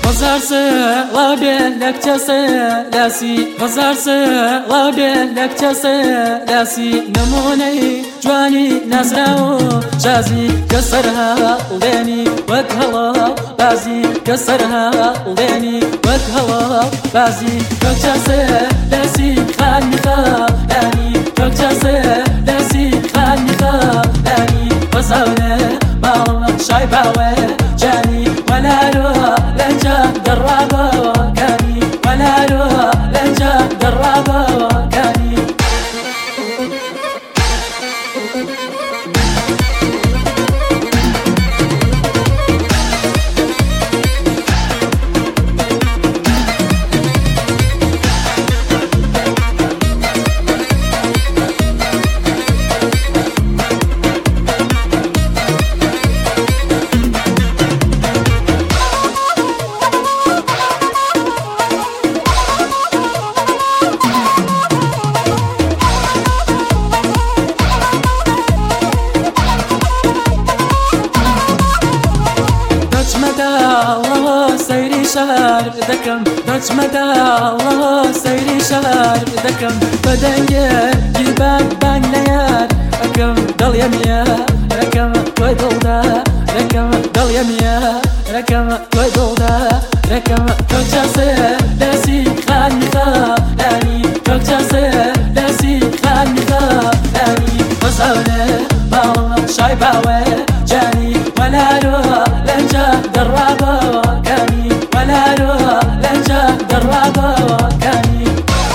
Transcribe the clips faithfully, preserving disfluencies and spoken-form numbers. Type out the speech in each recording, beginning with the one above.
غزارسه لابه لکچسه لاسی غزارسه لابه لکچسه لاسی نمونه جوانی نزراو جازی کسرها ولینی وکهلا بازی کسرها ولینی وکهلا بازی کچسه لاسی خانیخا لانی کچسه لاسی خانیخا لانی غزاره مال شایباوه جانی ولا رو لنجا درابا كاني ولا رو لنجا درابا كاني الله سيري شهر دكم دج مدى الله سيري شهر دكم بدنجي جيبان بان ليار ركم دل يميا ركم توي دولدا ركم دل يميا ركم توي دولدا ركم كوجاسي لاسي خانيخا لاني كوجاسي لاسي خانيخا لاني وصاوله بالله شايباوه جاني ولا رو لنجا درابا كاني ولا رو لنجا درابا كاني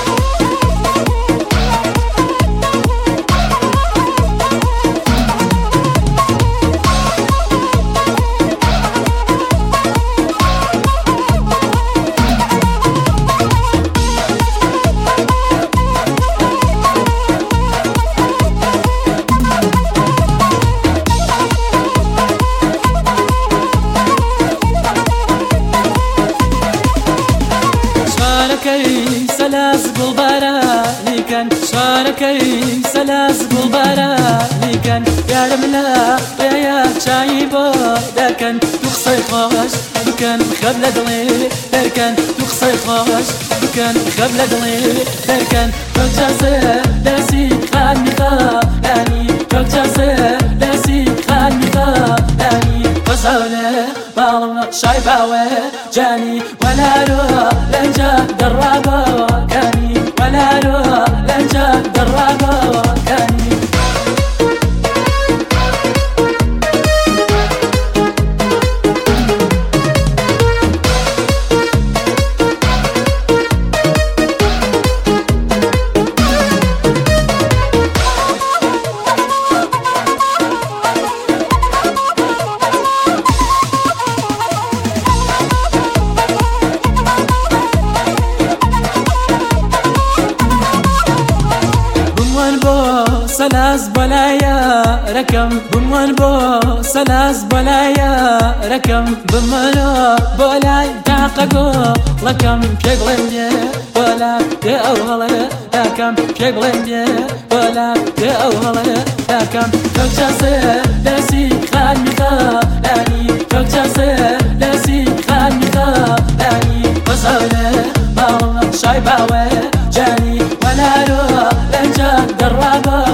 شاركي سلاس بالباراني كان شاركي سلاس بالباراني كان يا رملا يا شايبو لكن تخصي خوش بكن خبل دلي لكن تخصي خوش بكن خبل دلي لكن كوجاسي لاسي خانيخا لاني كوجاسي لاسي خانيخا لاني وصاوله بالله شايباوه جاني ولا رو لنجا درابا كاني ولا رو لنجا درابا كاني سلاس بلايا ركم بمن بو سلاس بلايا ركم بمن بولاي تعققو لكم شغلني ولا تأوهل لكم شغلني ولا تأوهل لكم كوجاسي لاسي خانيخا لاني كوجاسي لاسي خانيخا لاني وصاوله بالله شايباوه جاني ولا رو لنجا درابا